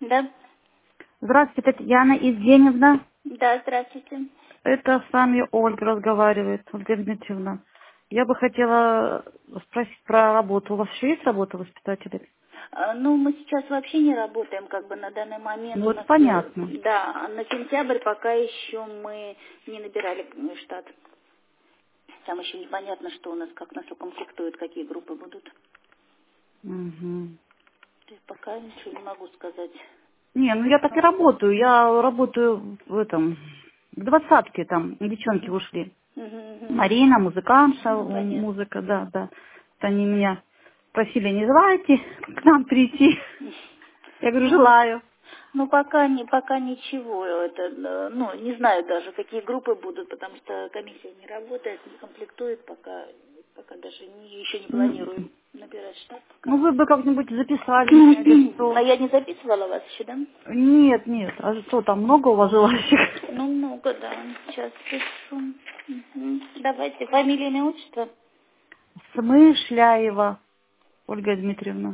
Да. Здравствуйте, Татьяна Евгеньевна. Да, здравствуйте. Это с вами Ольга разговаривает, Ольга Дмитриевна. Я бы хотела спросить про работу. У вас еще есть работа воспитателя? Ну, мы сейчас вообще не работаем, как бы на данный момент Ну, у это нас, понятно. да, на сентябрь пока еще мы не набирали штат. Там еще непонятно, что у нас, как нас укомплектуют, какие группы будут. Угу. То есть пока ничего не могу сказать. Не, ну я так и Ну, работаю. Я работаю в этом, в двадцатке там, девчонки ушли. мгм. Марина, музыкантша, Ну, понятно. музыка, да, да. Вот они меня просили, не желаете к нам прийти? Я говорю, Ну, желаю. ну пока ничего. Это, ну, не знаю даже, какие группы будут, потому что комиссия не работает, не комплектует, пока даже еще не планирую набирать штат пока. Ну, вы бы как-нибудь записали меня, или А что? я не записывала вас еще, да? Нет, нет. А что, там много у вас желающих? Ну, много, да. Сейчас пишу. Мгм. Давайте, фамилия, имя, отчество. Смышляева Ольга Дмитриевна.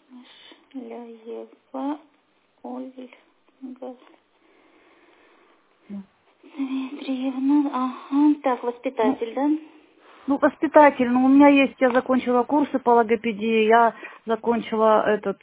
Ляева Ольга Да. Дмитриевна. Ага. Так, Ну, воспитатель, да? ну, воспитатель, ну, у меня есть, я закончила курсы по логопедии, я закончила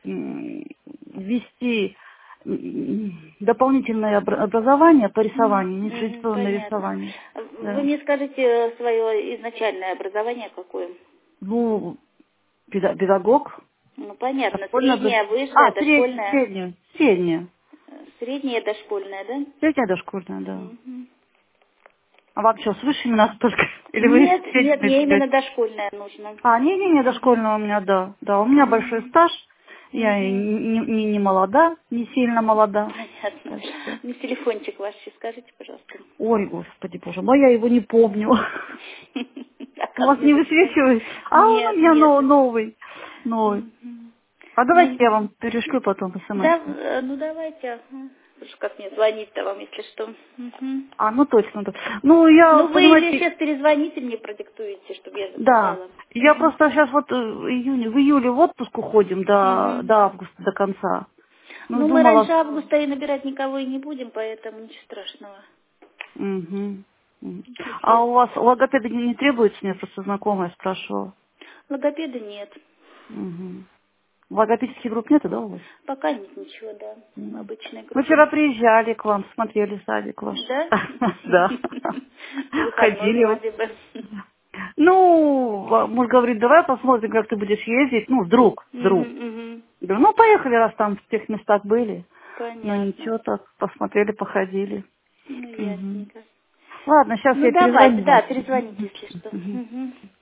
ввести дополнительное образование по рисованию, нетрадиционное Понятно. рисование. Вы Да. мне скажите свое изначальное образование какое? Ну, педагог, Ну, понятно. дошкольное, Среднее, высшее, дошкольное. среднее. Среднее, дошкольное, да? Среднее дошкольное, да. Мгм. А вам что, с высшими настолько? Или вы Нет, нет, среднее мне именно берете? дошкольное нужно. А, не, Мгм. дошкольного у меня, да. Да, у меня большой Мгм. стаж. Я и Мгм. не молода, не сильно молода. Понятно. Так что... Мне телефончик ваш сейчас скажите, пожалуйста. Ой, господи боже мой, я его не помню. А У как вас не мне записать? высвечивает? А он у Нет, меня нет. новый. Новый. Мгм. А давайте Ну, я вам перешлю потом смс. да, ну давайте. Ага. Уж как мне звонить-то вам, если что. Мгм. А, ну точно. Да. Ну, я, Ну вы или понимаете, сейчас перезвоните мне, продиктуете, чтобы я да. записала. Я Мгм. просто сейчас вот в июле в отпуск уходим Мгм. до августа, до конца. Ну, Ну мы раньше думала, августа и набирать никого и не будем, поэтому ничего страшного. мгм. Мгм. А Если у вас логопеда не требуется? Мне просто знакомая спрашивала. логопеда нет. Мгм. Логопедических групп нету, да, у вас? Пока нет ничего, да. Мгм. Обычные Мы вчера группы. приезжали к вам, смотрели садик ваш. Да? Да. Выходной Ходили. вроде бы. Ну, муж говорит, давай посмотрим, как ты будешь ездить. Ну, вдруг. Мгм, мгм. Говорю, ну, поехали, раз там в тех местах были. Ну, Понятно. ничего, так посмотрели, походили. Ну, Мгм. ясненько. Ладно, сейчас Ну, я давайте, перезвоню да, вам. перезвоните, если что. Мгм. Мгм.